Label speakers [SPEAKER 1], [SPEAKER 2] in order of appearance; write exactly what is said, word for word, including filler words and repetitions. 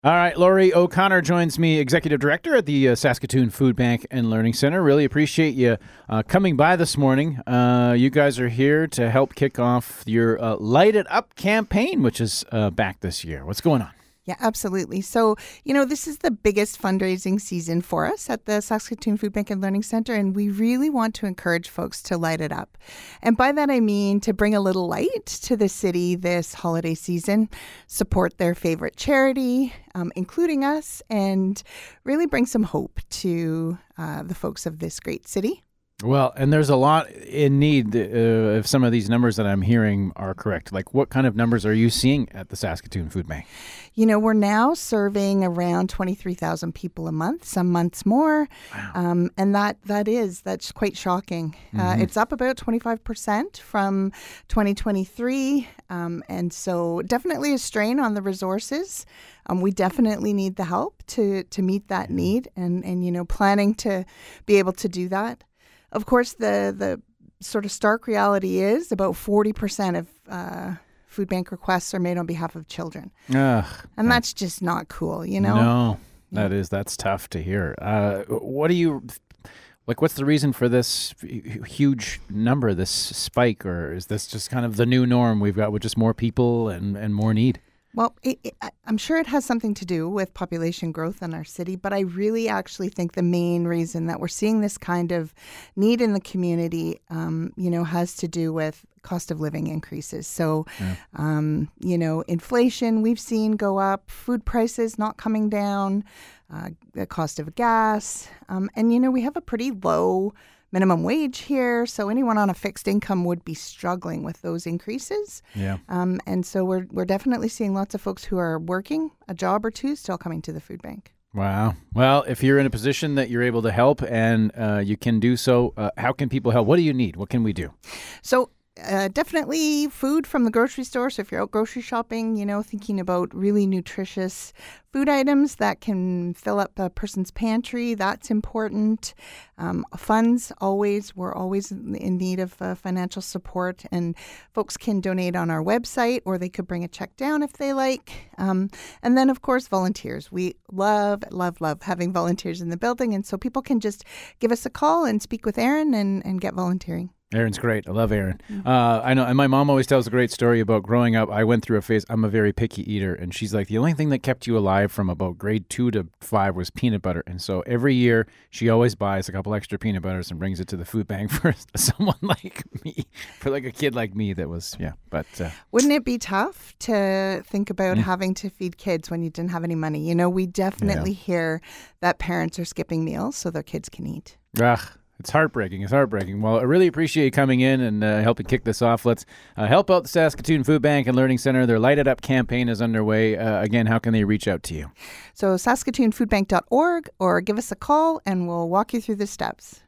[SPEAKER 1] All right, Lori O'Connor joins me, Executive Director at the uh, Saskatoon Food Bank and Learning Center. Really appreciate you uh, coming by this morning. Uh, you guys are here to help kick off your uh, Light It Up campaign, which is uh, back this year. What's going on?
[SPEAKER 2] Yeah, absolutely. So, you know, this is the biggest fundraising season for us at the Saskatoon Food Bank and Learning Center, and we really want to encourage folks to light it up. And by that, I mean to bring a little light to the city this holiday season, support their favorite charity, um, including us, and really bring some hope to uh, the folks of this great city.
[SPEAKER 1] Well, and there's a lot in need uh, if some of these numbers that I'm hearing are correct. Like, what kind of numbers are you seeing at the Saskatoon Food Bank?
[SPEAKER 2] You know, we're now serving around twenty-three thousand people a month, some months more.
[SPEAKER 1] Wow.
[SPEAKER 2] Um, and that that is, that's quite shocking. Mm-hmm. Uh, it's up about twenty-five percent from twenty twenty-three. Um, and so definitely a strain on the resources. Um, we definitely need the help to, to meet that need and, and, you know, planning to be able to do that. Of course, the the sort of stark reality is about forty percent of uh, food bank requests are made on behalf of children.
[SPEAKER 1] Ugh,
[SPEAKER 2] and that's just not cool, you know?
[SPEAKER 1] No, that is, that's tough to hear. Uh, what do you, like, what's the reason for this huge number, this spike, or is this just kind of the new norm we've got with just more people and, and more need?
[SPEAKER 2] Well, it, it, I'm sure it has something to do with population growth in our city, but I really actually think the main reason that we're seeing this kind of need in the community, um, you know, has to do with cost of living increases. So, yeah. um, you know, inflation we've seen go up, food prices not coming down, uh, the cost of gas, um, and, you know, we have a pretty low minimum wage here, so anyone on a fixed income would be struggling with those increases.
[SPEAKER 1] Yeah.
[SPEAKER 2] Um, and so we're we're definitely seeing lots of folks who are working a job or two still coming to the food bank.
[SPEAKER 1] Wow. Well, if you're in a position that you're able to help and uh, you can do so, uh, how can people help? What do you need? What can we do?
[SPEAKER 2] So Uh, definitely food from the grocery store. So if you're out grocery shopping, you know, thinking about really nutritious food items that can fill up a person's pantry, that's important. Um, funds, always, we're always in need of uh, financial support, and folks can donate on our website, or they could bring a check down if they like. Um, and then, of course, volunteers. We love, love, love having volunteers in the building, and so people can just give us a call and speak with Erin and, and get volunteering.
[SPEAKER 1] Erin's great. I love Erin. Mm-hmm. Uh, I know, and my mom always tells a great story about growing up. I went through a phase. I'm a very picky eater, and she's like, the only thing that kept you alive from about grade two to five was peanut butter. And so every year, she always buys a couple extra peanut butters and brings it to the food bank for someone like me, for like a kid like me that was, yeah. But uh,
[SPEAKER 2] wouldn't it be tough to think about mm. having to feed kids when you didn't have any money? You know, we definitely yeah. hear that parents are skipping meals so their kids can eat.
[SPEAKER 1] Ugh. It's heartbreaking. It's heartbreaking. Well, I really appreciate you coming in and uh, helping kick this off. Let's uh, help out the Saskatoon Food Bank and Learning Center. Their Light It Up campaign is underway. Uh, again, how can they reach out to you?
[SPEAKER 2] So saskatoon food bank dot org, or give us a call and we'll walk you through the steps.